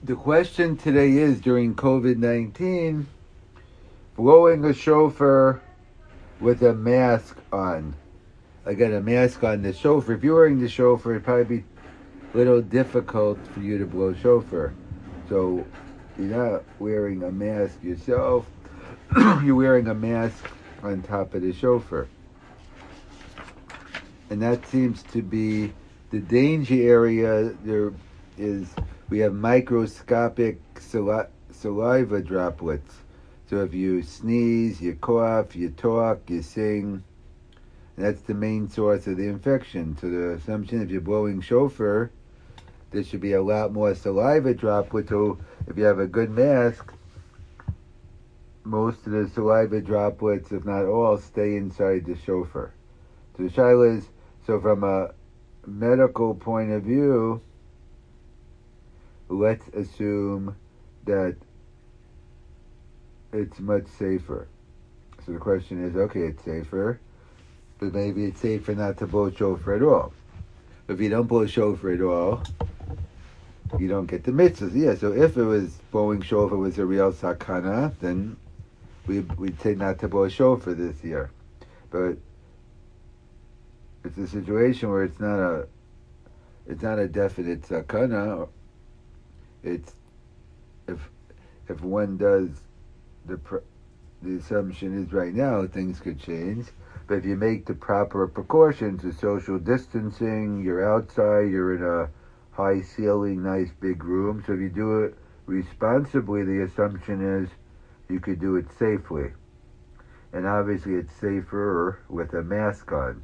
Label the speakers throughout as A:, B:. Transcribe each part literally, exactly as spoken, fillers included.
A: The question today is, during COVID nineteen, blowing a shofar with a mask on. I got a mask on the shofar. If you're wearing the shofar, it'd probably be a little difficult for you to blow shofar. So you're not wearing a mask yourself. You're wearing a mask on top of the shofar. And that seems to be the danger area. There is, we have microscopic sali- saliva droplets. So if you sneeze, you cough, you talk, you sing, that's the main source of the infection. So the assumption, if you're blowing shofar, there should be a lot more saliva droplets. So if you have a good mask, most of the saliva droplets, if not all, stay inside the shofar. So the shaila is, so from a medical point of view, let's assume that it's much safer. So the question is, okay, it's safer, but maybe it's safer not to blow shofar at all. If you don't blow shofar at all, you don't get the mitzvahs. Yeah, so if it was blowing shofar was a real sakana, then we, we'd say not to blow shofar this year. But it's a situation where it's not a it's not a definite sakana. It's if if one does the the assumption is right now things could change. But if you make the proper precautions, the social distancing, you're outside, you're in a high ceiling, nice big room. So if you do it responsibly, the assumption is you could do it safely. And obviously it's safer with a mask on.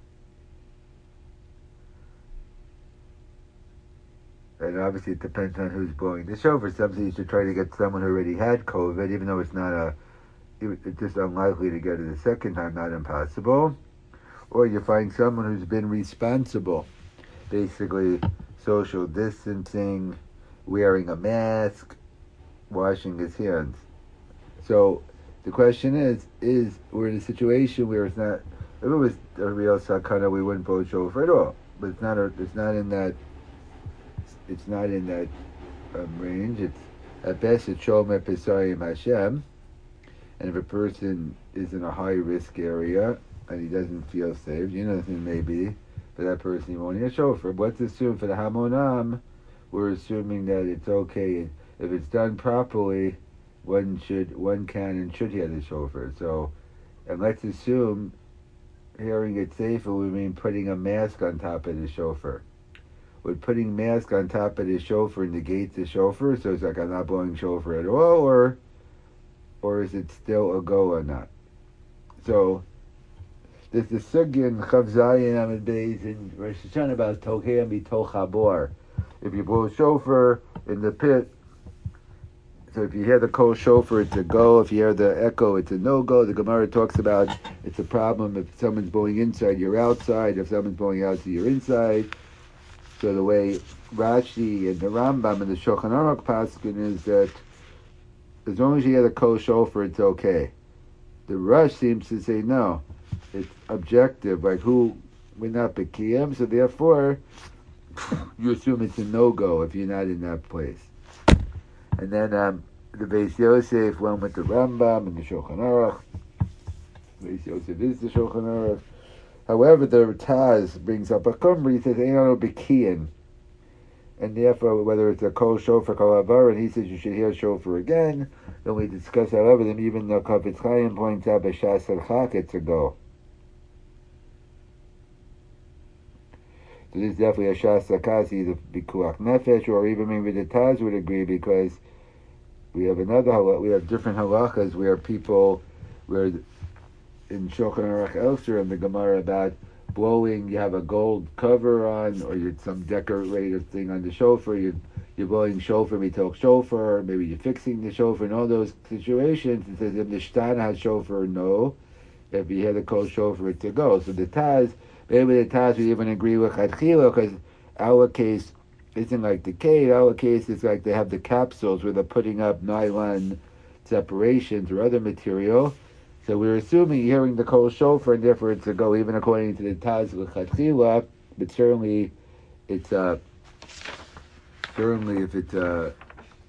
A: And obviously it depends on who's blowing the shofar. Sometimes you should try to get someone who already had COVID, even though it's not a, it's just unlikely to get it a second time, not impossible. Or you find someone who's been responsible, basically social distancing, wearing a mask, washing his hands. So the question is, is we're in a situation where it's not, if it was a real sakana, we wouldn't blow shofar at all. But it's not, a, it's not in that It's not in that um, range. It's at best it's Sholem Pesayim Hashem. And if a person is in a high risk area and he doesn't feel safe, you know, it may be, but that person won't hear shofar. But let's assume for the Hamonam, we're assuming that it's okay. If it's done properly, one should, one can and should hear the shofar. So, and let's assume hearing it safer would mean putting a mask on top of the shofar. Would putting mask on top of the shofar negate the shofar, so it's like I'm not blowing shofar at all, or or is it still a go or not? So there's the sugya in Chav Zayin Amid Beis in Rosh Hashanah about Tokei Mitoch Habor. If you blow shofar in the pit, so if you hear the kol shofar, it's a go. If you hear the echo, it's a no-go. The Gemara talks about it's a problem if someone's blowing inside, you're outside. If someone's blowing outside, you're inside. So the way Rashi and the Rambam and the Shulchan Aruch paskin is that as long as you hear the kol shofar, it's okay. The Rush seems to say no, it's objective. Like who, we're not bekiyam, so therefore you assume it's a no-go if you're not in that place. And then um, the Beis Yosef went with the Rambam and the Shulchan Aruch. Beis Yosef is the Shulchan Aruch. However, the Taz brings up a kumri, he says, Eino Bekiyan. And therefore, whether it's a kol shofar, kol avar, and he says you should hear shofar again. Then we discuss, however, them even though Kavitz Chaim points out, B'shas al-chak, it's a go. So this is definitely a shas sakas, either bikuach nefesh, or even maybe the Taz would agree, because we have another, we have different halachas where people, where in Shulchan Aruch elsewhere in the Gemara about blowing, you have a gold cover on, or you some decorative thing on the shofar, you, you're blowing shofar, mitoch shofar, maybe you're fixing the shofar, in all those situations, it says if the shtan has shofar, no. If you hear the kol shofar, it's a go. So the Taz, maybe the Taz would even agree with Chadchila, because our case isn't like the cave, our case is like they have the capsules where they're putting up nylon separations or other material. So we're assuming hearing the kol shofar, and therefore it's a go, even according to the Taz l'chadchila. But certainly, it's uh, certainly if it's uh,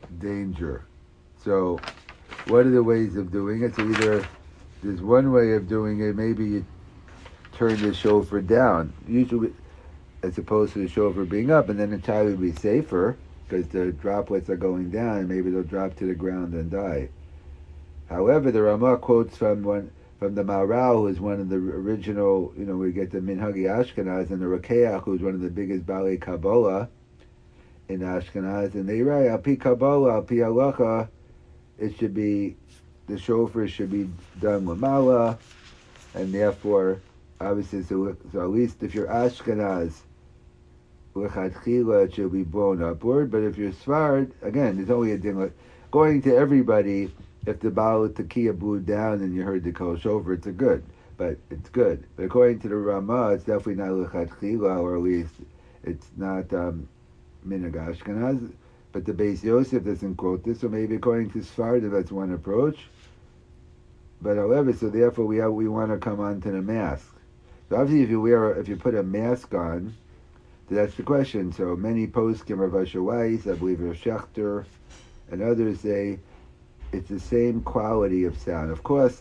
A: danger. So what are the ways of doing it? So either there's one way of doing it, maybe you turn the shofar down, usually as opposed to the shofar being up, and then the child would be safer because the droplets are going down and maybe they'll drop to the ground and die. However, the Ramah quotes from one from the Maharal, who is one of the original, you know, we get the Minhagi Ashkenaz, and the Rakeach, who's one of the biggest Balei Kabbalah in Ashkenaz, and they write, Al Pi Kabbalah, Al Pi Halacha, it should be, the shofar should be done Lamala, and therefore, obviously, so, so at least if you're Ashkenaz, L'chadchila, it should be blown upward, but if you're Sfard, again, there's only a thing like, going to everybody, if the Baal Tekiah blew down and you heard the Kol Shofar, it's a good, but it's good. But according to the Ramah, it's definitely not L'chadchila, or at least it's not um, Minhag Ashkenaz. But the Beis Yosef doesn't quote this, so maybe according to Sfardim, that's one approach. But however, so therefore we have, we want to come on to the mask. So obviously, if you wear, if you put a mask on, that's the question. So many poskim, Rav Asher Weiss, I believe Rav Schechter, and others say it's the same quality of sound. Of course,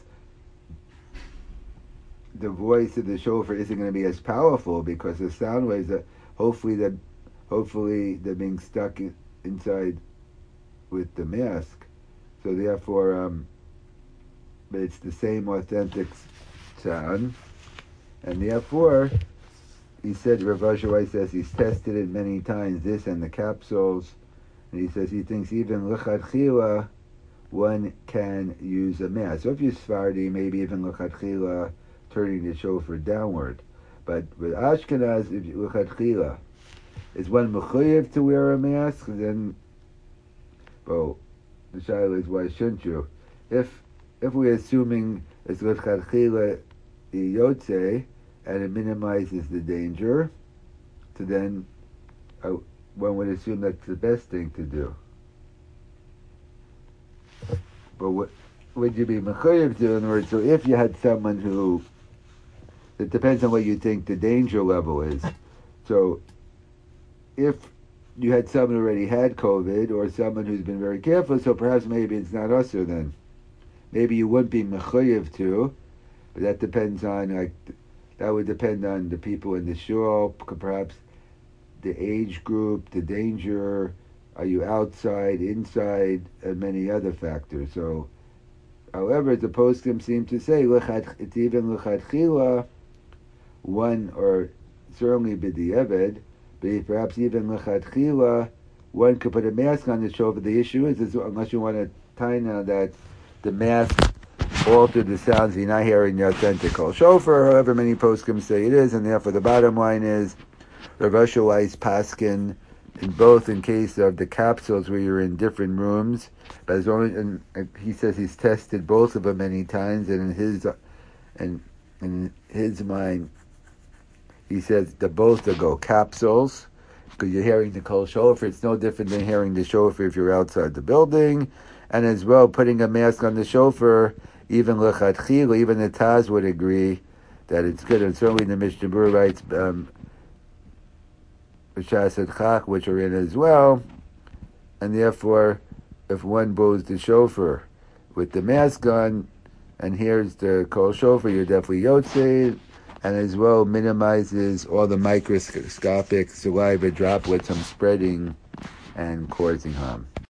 A: the voice of the shofar isn't going to be as powerful because the sound waves are hopefully that hopefully they're being stuck in, inside with the mask. So therefore, um, but it's the same authentic sound, and therefore, he said, Rav Asher Weiss says he's tested it many times, this and the capsules, and he says he thinks even l'chadchila one can use a mask. So if you're Sephardi, maybe even l'chadchila turning the shofar downward. But with Ashkenaz, if you l'chadchila, is one mechuyev to wear a mask? Then, well, the shaila is why shouldn't you? If if we're assuming it's l'chadchila yotze and it minimizes the danger, so then uh, one would assume that's the best thing to do. But what would you be mechuyev to? In other words, so if you had someone who, it depends on what you think the danger level is. So if you had someone who already had COVID or someone who's been very careful, so perhaps maybe it's not usher then. Maybe you wouldn't be mechuyev to, but that depends on, like, that would depend on the people in the shul, perhaps the age group, the danger, are you outside, inside, and many other factors. So, however, the poskim seem to say, it's even l'chadchila, one, or certainly b'di'eved, but perhaps even l'chadchila, one could put a mask on the shofar. The issue is, is unless you want to tie now that the mask altered the sounds, you're not hearing the authentic Kol Shofar, however many poskim say it is, and therefore the bottom line is, Rav Asher Weiss paskin, in both in case of the capsules where you're in different rooms, but as only, and he says he's tested both of them many times, and in his, and in his mind, he says the both to go capsules, because you're hearing the Kol Shofar. It's no different than hearing the shofar if you're outside the building, and as well putting a mask on the shofar, even l'chadchila, even the Taz would agree that it's good, and certainly the Mishnah Berurah writes um, B'shas Chak, which are in as well, and therefore, if one blows the shofar with the mask on, and here's the Kol Shofar, you're definitely yotzei, and as well minimizes all the microscopic saliva droplets from spreading and causing harm.